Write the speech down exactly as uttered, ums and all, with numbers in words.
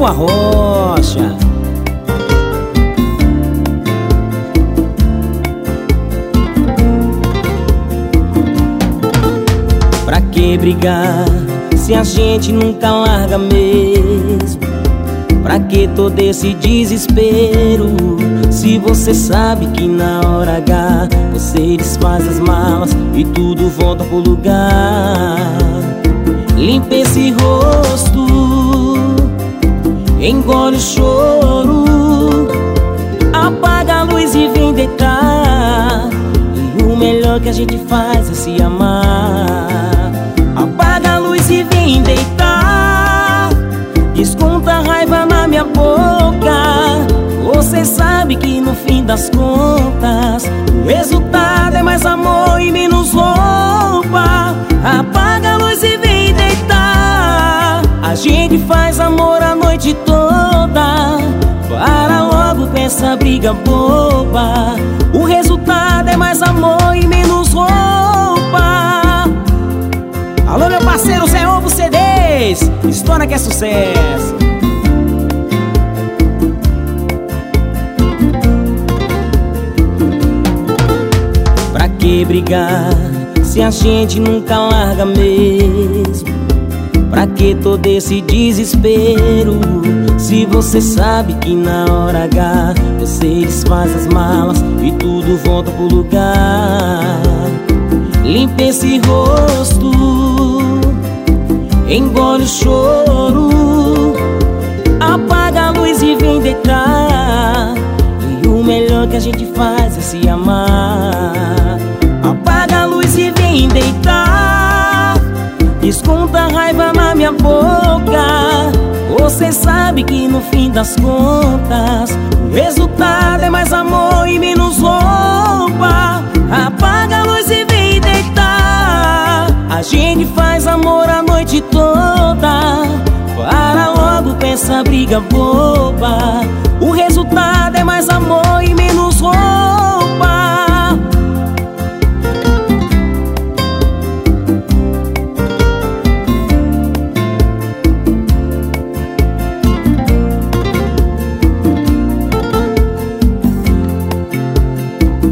Chico Arrocha. Pra que brigar se a gente nunca larga mesmo? Pra que todo esse desespero se você sabe que na hora H você desfaz as malas e tudo volta pro lugar? Limpa esse rosto, engole o choro, apaga a luz e vem deitar. E o melhor que a gente faz é se amar. Apaga a luz e vem deitar, desconta a raiva na minha boca. Você sabe que no fim das contas o resultado é mais amor e menos roupa. Apaga a luz e vem deitar, a gente faz amor a noite toda. Para logo com essa briga boba, o resultado é mais amor e menos roupa. Alô meu parceiro Zé Ovo C Ds, estoura que é sucesso. Pra que brigar se a gente nunca larga mesmo? Pra que todo esse desespero se você sabe que na hora H você desfaz as malas e tudo volta pro lugar? Limpa esse rosto, engole o choro, apaga a luz e vem deitar. E o melhor que a gente faz é se amar. Apaga a luz e vem deitar, desconta a raiva na minha boca. Você sabe que no fim das contas o resultado é mais amor e menos roupa. Apaga a luz e vem deitar, a gente faz amor a noite toda. Para logo com essa briga boba, o resultado é mais amor e menos roupa.